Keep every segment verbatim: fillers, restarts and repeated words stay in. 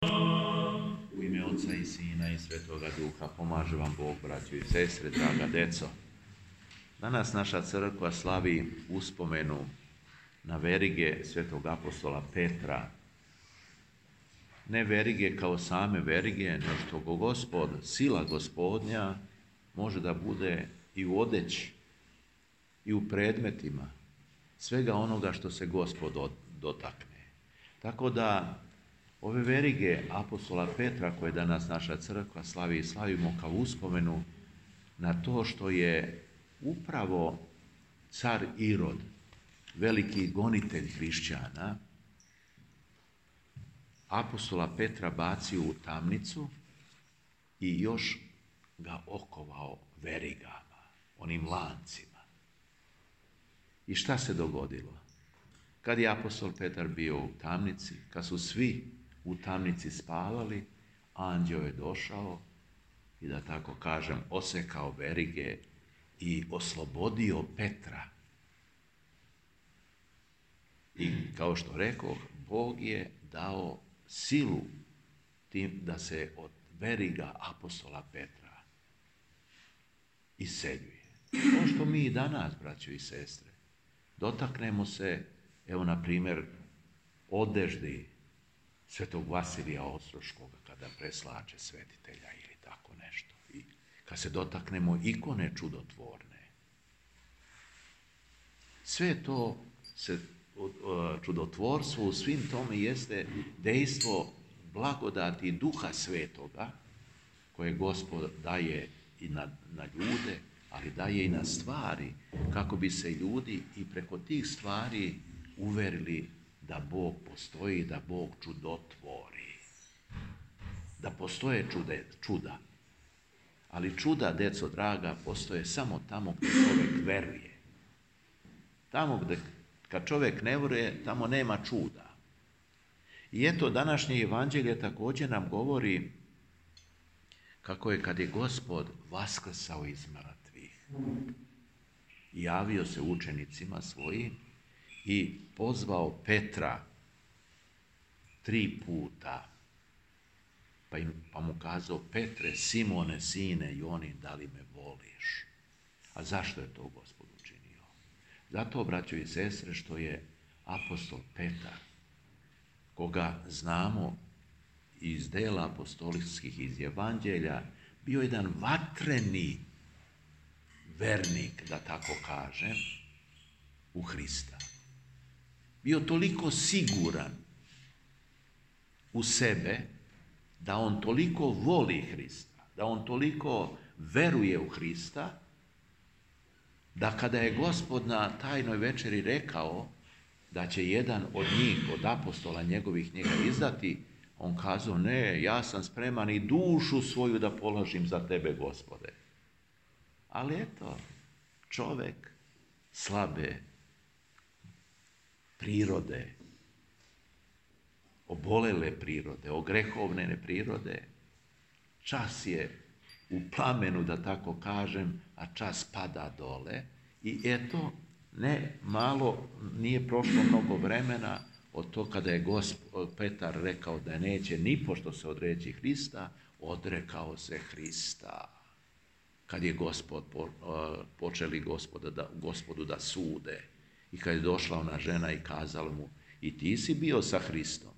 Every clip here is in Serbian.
U ime Oca i Sina i Svetoga Duha pomaže vam Bog, braćo i sestre, draga deco. Danas naša crkva slavi uspomenu na verige svetog apostola Petra. Ne verige kao same verige, no što go Gospod, sila Gospodnja, može da bude i u odeći, i u predmetima, svega onoga što se Gospod dotakne. Tako da ove verige apostola Petra, koje danas naša crkva slavi i slavimo kao uspomenu na to što je upravo car Irod, veliki gonitelj hrišćana, apostola Petra bacio u tamnicu i još ga okovao verigama, onim lancima. I šta se dogodilo? Kad je apostol Petar bio u tamnici, kad su svi u tamnici spavali, anđeo je došao i, da tako kažem, osekao verige i oslobodio Petra. I kao što rekoh, Bog je dao silu tim da se od veriga apostola Petra iseljuje. To što mi i danas, braćo i sestre, dotaknemo se, evo na primjer, odeždi svetog Vasilija Ostroškoga kada preslače svetitelja ili tako nešto. I kad se dotaknemo ikone čudotvorne. Sve to se, čudotvorstvo u svim tome jeste dejstvo blagodati i Duha Svetoga koje Gospod daje i na, na ljude, ali daje i na stvari, kako bi se ljudi i preko tih stvari uverili da Bog postoji, da Bog čudotvori, da postoje čude, čuda. Ali čuda, deco draga, postoje samo tamo gdje čovjek veruje. Tamo gdje, kad čovjek ne veruje, tamo nema čuda. I eto, današnje evanđelje također nam govori kako je kad je Gospod vaskrsao iz mrtvih i javio se učenicima svojim i pozvao Petra tri puta, pa, im, pa mu kazao: Petre, Simone, sine Jonin, da li me voliš? A zašto je to Gospod učinio? Zato, braćo i sestre, što je apostol Petar, koga znamo iz dela apostolskih, iz evanđelja, bio jedan vatreni vernik, da tako kažem, u Hrista. Bio toliko siguran u sebe, da on toliko voli Hrista, da on toliko veruje u Hrista, da kada je Gospod na tajnoj večeri rekao da će jedan od njih, od apostola njegovih, njega izdati, on kazao: ne, ja sam spreman i dušu svoju da položim za tebe, Gospode. Ali eto, čovjek slabe prirode, obolele prirode, ogrehovne prirode, čas je u plamenu, da tako kažem, a čas pada dole. I eto, ne malo, nije prošlo mnogo vremena od to kada je Gospod Petar rekao da neće nipošto se odreći Hrista, odrekao se Hrista. Kad je Gospod, počeli gospoda da, Gospodu da sude i kad je došla ona žena i kazala mu: i ti si bio sa Hristom.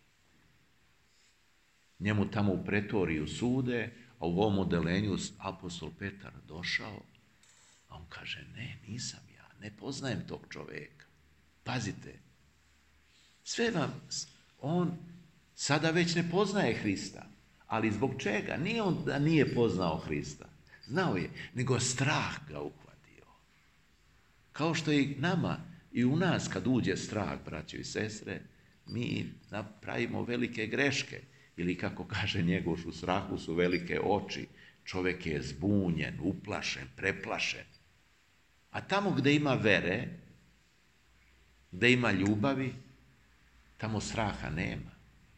Njemu tamo u pretoriju sude, a u ovom odelenju apostol Petar došao, a on kaže: ne, nisam ja, ne poznajem tog čovjeka. Pazite, sve vam, on sada već ne poznaje Hrista, ali zbog čega? Nije on da nije poznao Hrista, znao je, nego strah ga uhvatio. Kao što i nama i u nas kad uđe strah, braćo i sestre, mi napravimo velike greške. Ili kako kaže Njegoš, u strahu su velike oči. Čovjek je zbunjen, uplašen, preplašen. A tamo gdje ima vere, gdje ima ljubavi, tamo straha nema.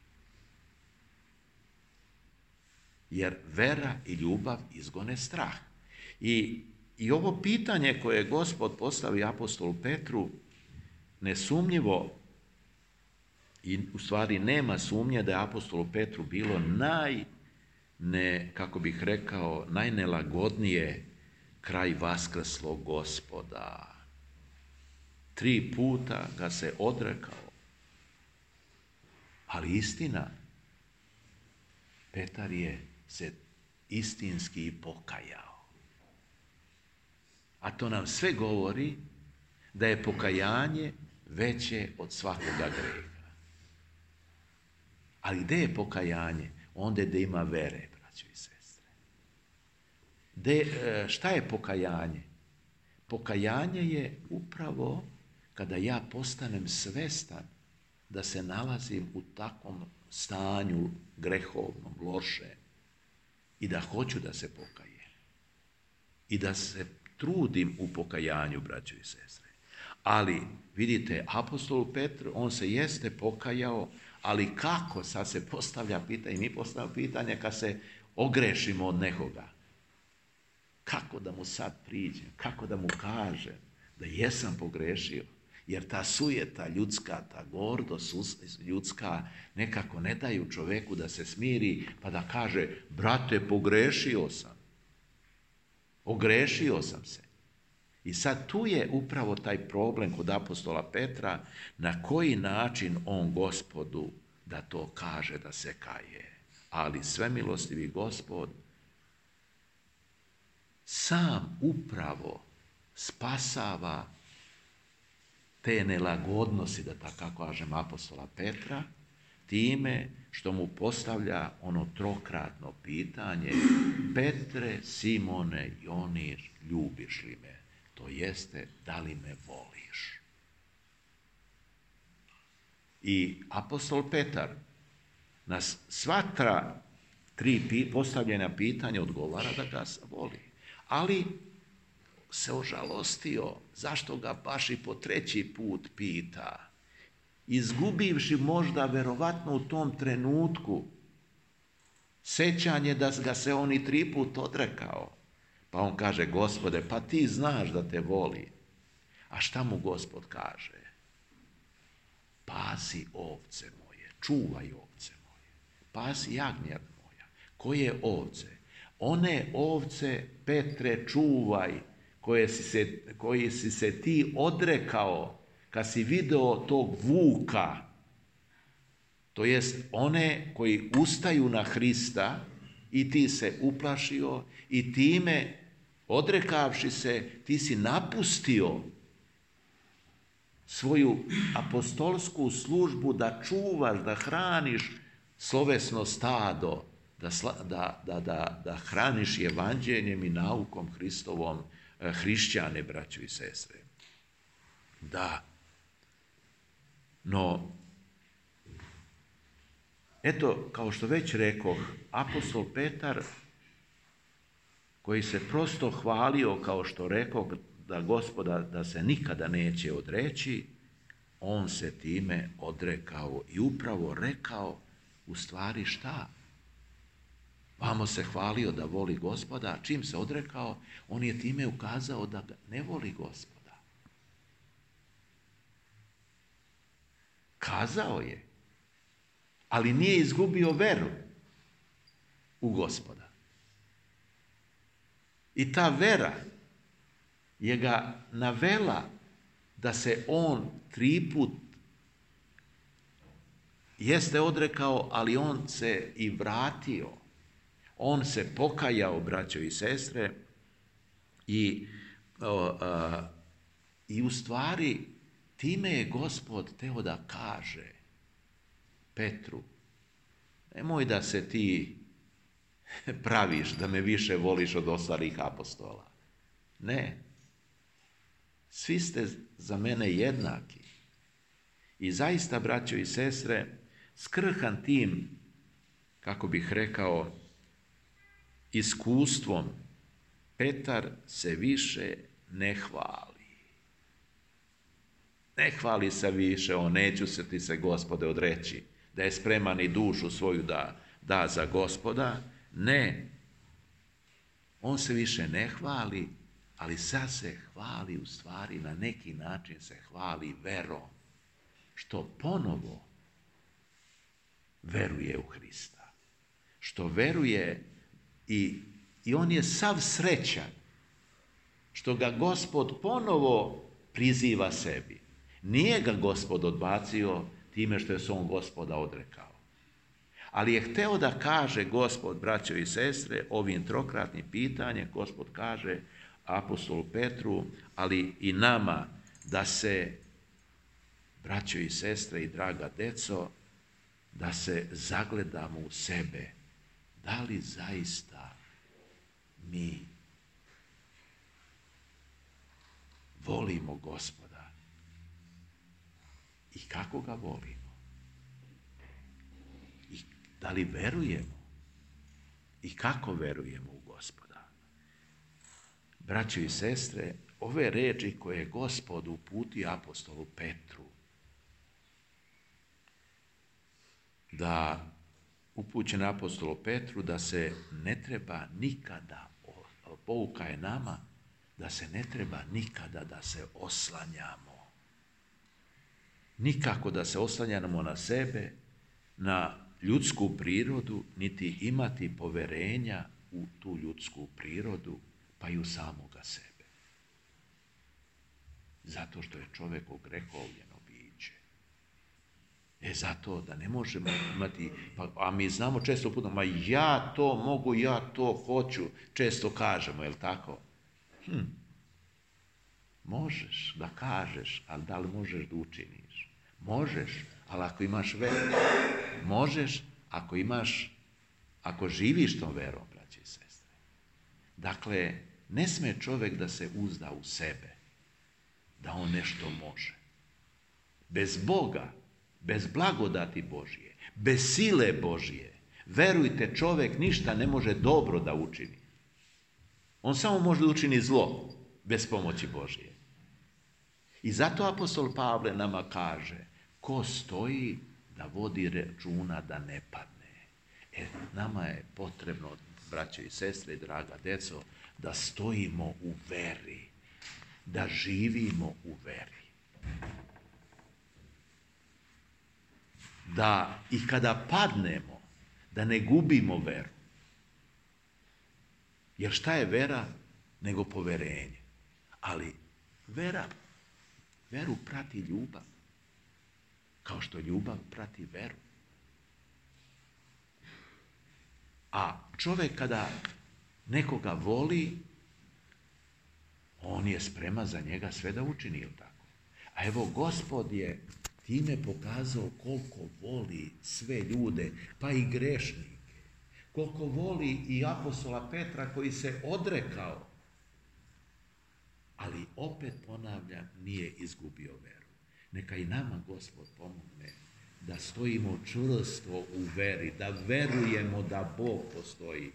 Jer vera i ljubav izgone strah. I, i ovo pitanje koje je Gospod postavi apostolu Petru, nesumnjivo I u stvari nema sumnje da je apostolu Petru bilo naj, ne, kako bih rekao, najnelagodnije kraj vaskrslog Gospoda. Tri puta ga se odrekao. Ali istina, Petar je se istinski pokajao. A to nam sve govori da je pokajanje veće od svakoga greha. Ali gdje je pokajanje? Onda gdje ima vere, braćo i sestre. De, šta je pokajanje? Pokajanje je upravo kada ja postanem svestan da se nalazim u takvom stanju grehovnom, lošem i da hoću da se pokajem. I da se trudim u pokajanju, braćo i sestre. Ali, vidite, apostol Petr, on se jeste pokajao, ali kako? Sad se postavlja pitanje, i mi postavljamo pitanje kad se ogrešimo od nekoga. Kako da mu sad priđem? Kako da mu kažem da jesam pogrešio? Jer ta sujeta ljudska, ta gordost ljudska nekako ne daju čoveku da se smiri pa da kaže, brate, pogrešio sam. Ogrešio sam se. I sad tu je upravo taj problem kod apostola Petra, na koji način on Gospodu da to kaže, da se kaje. Ali svemilostivi Gospod sam upravo spasava te nelagodnosti, da tako kažem, apostola Petra, time što mu postavlja ono trokratno pitanje, Petre, Simone, Jonir, ljubiš li me? To jeste, da li me voliš? I apostol Petar na sva tri postavljena pitanja odgovara da ga voli. Ali se ožalostio, zašto ga baš i po treći put pita, izgubivši možda verovatno u tom trenutku sećanje da ga se on i tri put odrekao. Pa on kaže, Gospode, pa ti znaš da te voli. A šta mu Gospod kaže? Pasi ovce moje, čuvaj ovce moje, pasi jagnjad moja. Koje ovce? One ovce, Petre, čuvaj, koje si se, koje si se ti odrekao kad si video tog vuka, to jest one koji ustaju na Hrista i ti se uplašio i time, odrekavši se, ti si napustio svoju apostolsku službu da čuvaš, da hraniš slovesno stado, da, da, da, da, da hraniš evanđeljem i naukom Hristovom hrišćane, braćo i sestre. Da. No, eto, kao što već rekoh, apostol Petar, koji se prosto hvalio, kao što rekoh, da Gospoda da se nikada neće odreći, on se time odrekao i upravo rekao u stvari šta? Vamo se hvalio da voli Gospoda, a čim se odrekao, on je time ukazao da ne voli Gospoda. Kazao je, ali nije izgubio veru u Gospoda. I ta vera je ga navela da se on tri put jeste odrekao, ali on se i vratio. On se pokajao, braćo i sestre, i, o, a, i u stvari time je Gospod teo da kaže Petru, nemoj da se ti praviš da me više voliš od ostalih apostola. Ne. Svi ste za mene jednaki. I zaista, braćo i sestre, skrhan tim, kako bih rekao, iskustvom, Petar se više ne hvali. Ne hvali se više, on neću se ti se Gospode odreći, da je spreman i dušu svoju da da za Gospoda. Ne. On se više ne hvali, ali sad se hvali, u stvari na neki način se hvali verom, što ponovo veruje u Hrista. Što veruje i, i on je sav srećan što ga Gospod ponovo priziva sebi. Nije ga Gospod odbacio time što je se on Gospoda odrekao. Ali je hteo da kaže Gospod, braćo i sestre, ovim trokratnim pitanjem, Gospod kaže apostolu Petru, ali i nama, da se, braćo i sestre i draga deco, da se zagledamo u sebe. Da li zaista mi volimo Gospoda? I kako ga volimo? I da li verujemo? I kako verujemo u Gospoda? Braćo i sestre, ove reči koje je Gospod uputio apostolu Petru, da upućen apostolu Petru da se ne treba nikada, pouka je nama, da se ne treba nikada da se oslanjamo. Nikako da se oslanjamo na sebe, na ljudsku prirodu, niti imati poverenja u tu ljudsku prirodu, pa i u samoga sebe. Zato što je čovjek ogrehovljeno biće. E zato da ne možemo imati, pa, a mi znamo često puta, ma ja to mogu, ja to hoću, često kažemo, je li tako? Hm. Možeš da kažeš, ali da li možeš da učiniš? Možeš, ali ako imaš veru. Možeš, ako imaš, ako živiš tom verom, braće i sestre. Dakle, ne sme čovjek da se uzda u sebe, da on nešto može. Bez Boga, bez blagodati Božje, bez sile Božje, verujte, čovjek ništa ne može dobro da učini. On samo može da učini zlo, bez pomoći Božje. I zato apostol Pavle nama kaže, ko stoji da vodi računa da ne padne. E, nama je potrebno, braćo i sestre i draga deco, da stojimo u veri, da živimo u veri. Da i kada padnemo, da ne gubimo veru. Jer šta je vera nego poverenje? Ali vera, veru prati ljubav, kao što ljubav prati veru. A čovjek kada nekoga voli, on je spreman za njega sve da učini, ili tako? A evo, Gospod je time pokazao koliko voli sve ljude, pa i grešnike. Koliko voli i apostola Petra koji se odrekao, ali opet ponavljam, nije izgubio veru. Neka i nama Gospod pomogne da stojimo čvrsto u veri, da verujemo da Bog postoji.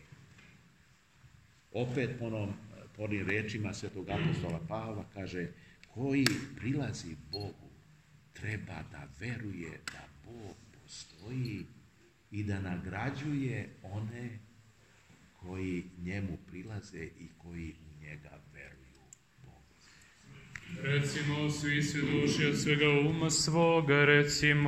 Opet po onom, po onim rečima svetog apostola Pavla kaže, koji prilazi Bogu treba da veruje da Bog postoji i da nagrađuje one koji njemu prilaze i koji u njega veruju. Recimo, svi se duši od svega uma svoga, recimo,